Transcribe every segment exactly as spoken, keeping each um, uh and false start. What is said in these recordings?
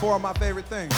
four of my favorite things.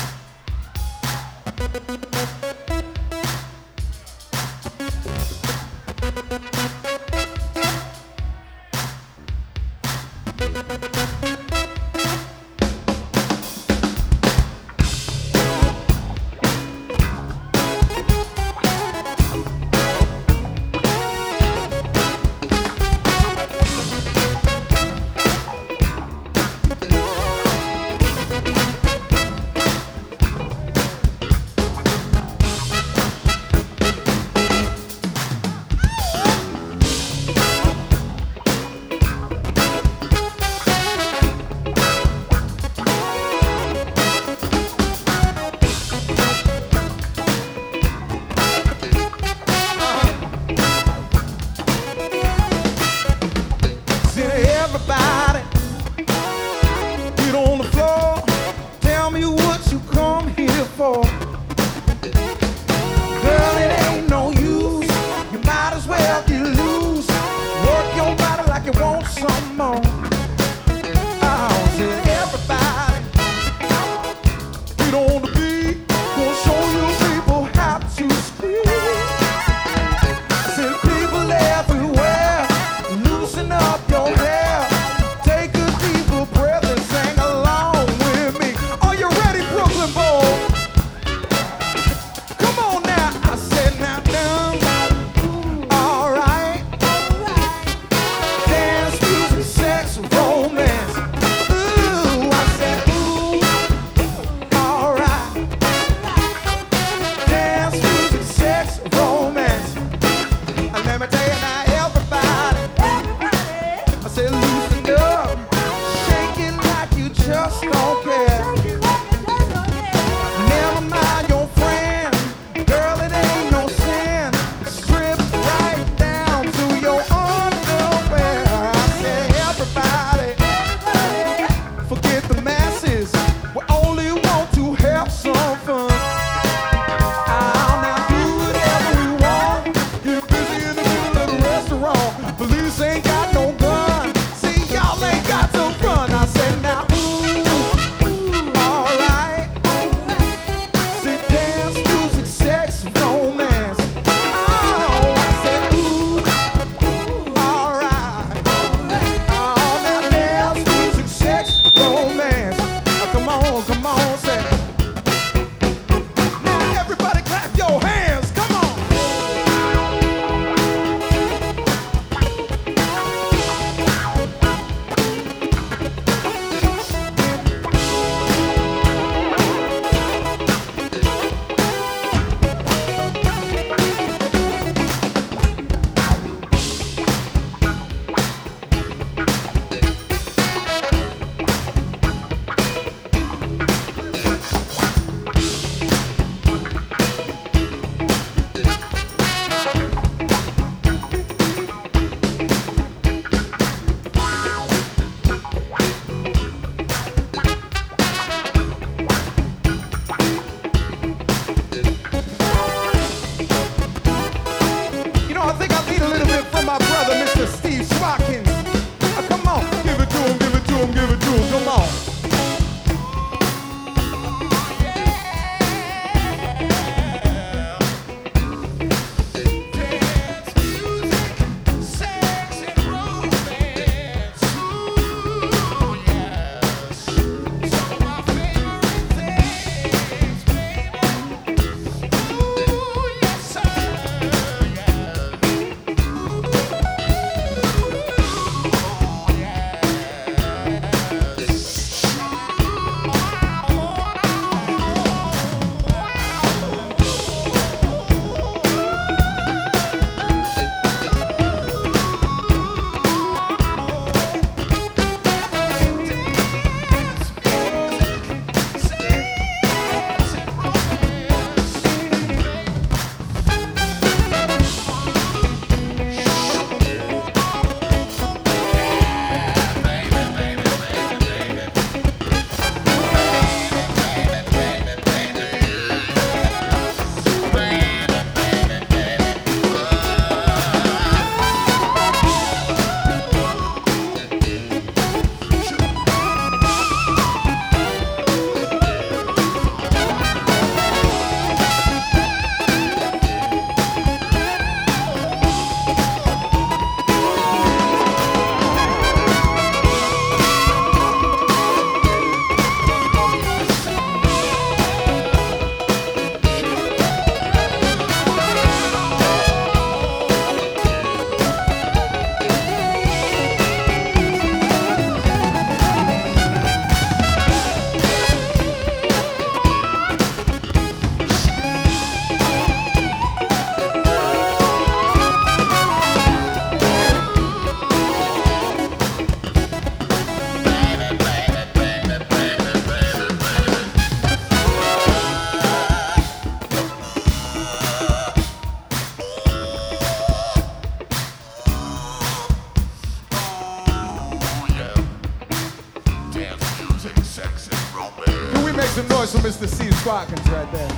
the Steve Sparkins right there.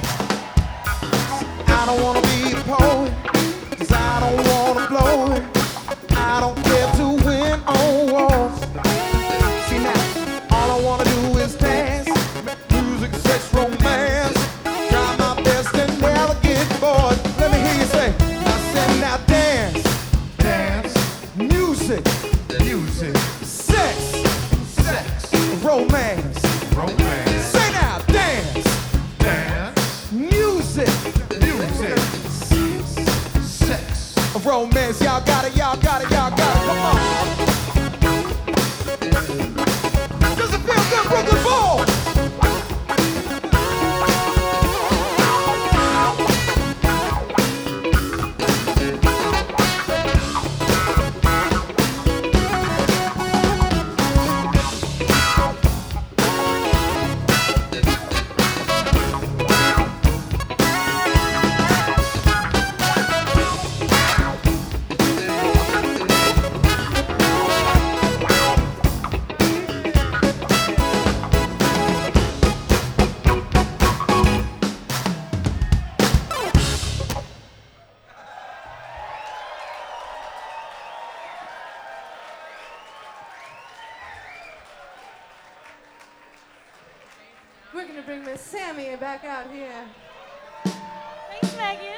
I don't wanna be a poet, cause I don't wanna blow it. I don't care to win on walls. See now, all I wanna do is dance. Music, sex, romance. Try my best and never get bored. Let me hear you say, I said now dance. Dance. Music. Music. Sex. Sex. Romance. Romance. Say now, dance. Dance. Music. Music. Sex. Romance. Y'all got it, y'all got it, y'all got it. Come on. Does it feel good, Brooklyn Ball? We're gonna bring Miss Sammy back out here. Thanks, Megan.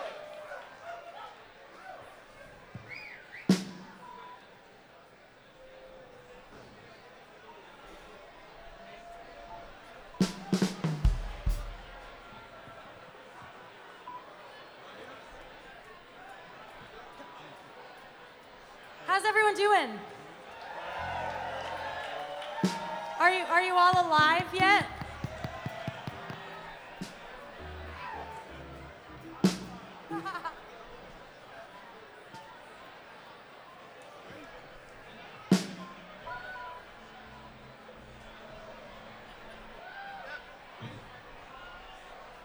How's everyone doing? Are you are you all alive yet?